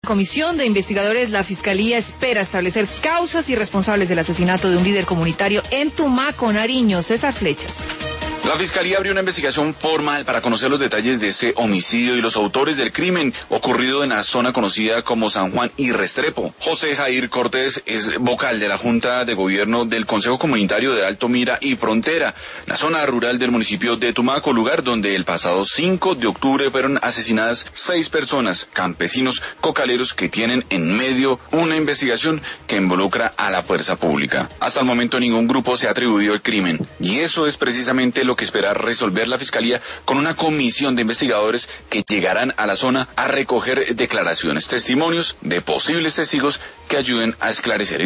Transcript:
Comisión de investigadores, la Fiscalía espera establecer causas y responsables del asesinato de un líder comunitario en Tumaco, Nariño. César Flechas. La Fiscalía abrió una investigación formal para conocer los detalles de ese homicidio y los autores del crimen ocurrido en la zona conocida como San Juan y Restrepo. José Jair Cortés es vocal de la Junta de Gobierno del Consejo Comunitario de Alto Mira y Frontera, la zona rural del municipio de Tumaco, lugar donde el pasado 5 de octubre fueron asesinadas 6 personas, campesinos cocaleros que tienen en medio una investigación que involucra a la fuerza pública. Hasta el momento ningún grupo se ha atribuido el crimen, y eso es precisamente lo que espera resolver la Fiscalía con una comisión de investigadores que llegarán a la zona a recoger declaraciones, testimonios de posibles testigos que ayuden a esclarecer